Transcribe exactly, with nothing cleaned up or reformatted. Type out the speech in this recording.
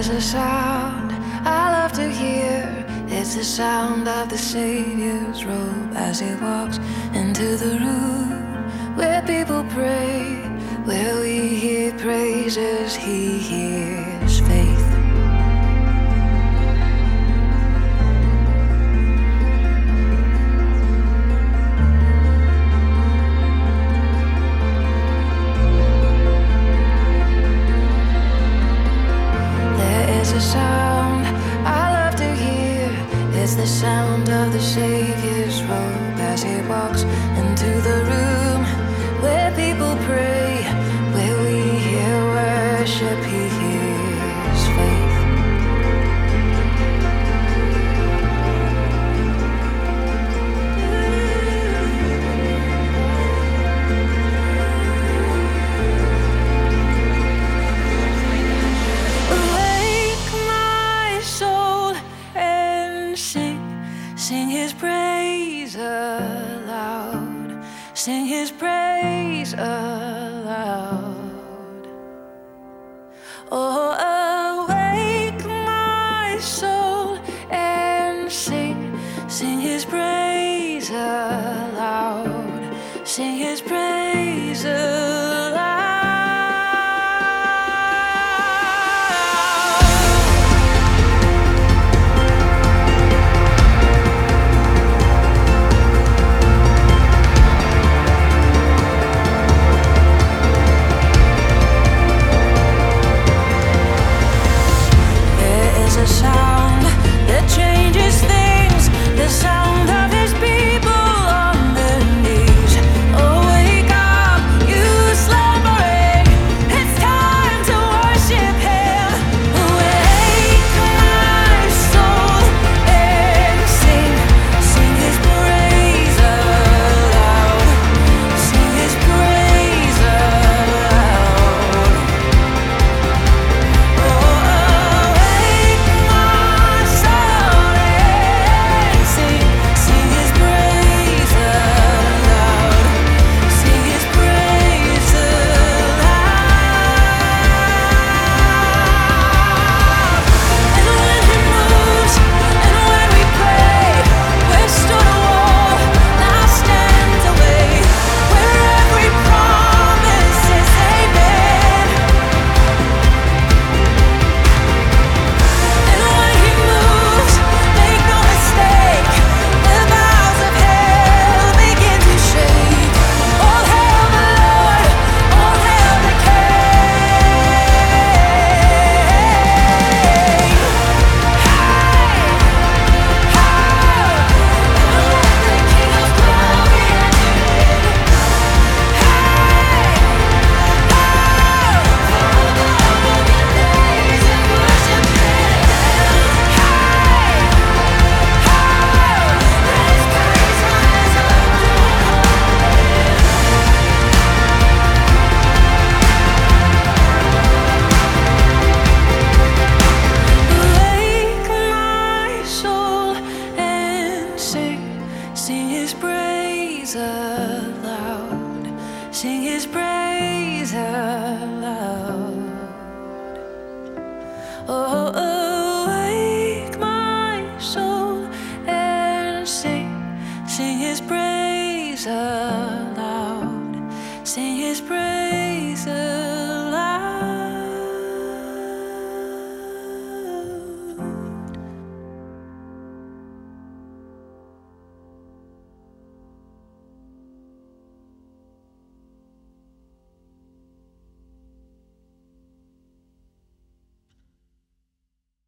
is a sound I love to hear. It's the sound of the Savior's robe as he walks into the room where people pray, where we hear praises, he hears faith. A sound I love to hear. It's the sound of the Savior's robe as he walks into the room where people pray, where we hear worship, he hears faith. Sing his praise aloud, sing his praise aloud. Oh, awake my soul and sing, sing his praise aloud, sing his praise aloud. A sound that changes things, the sound of his people on their knees. Oh, wake up, you slumbering, it's time to worship him. Wake my soul and sing, sing his praise aloud, sing his praise aloud. Oh, sing his praise aloud, sing his praise aloud. Oh, awake my soul and sing, sing his praise aloud, sing his praise.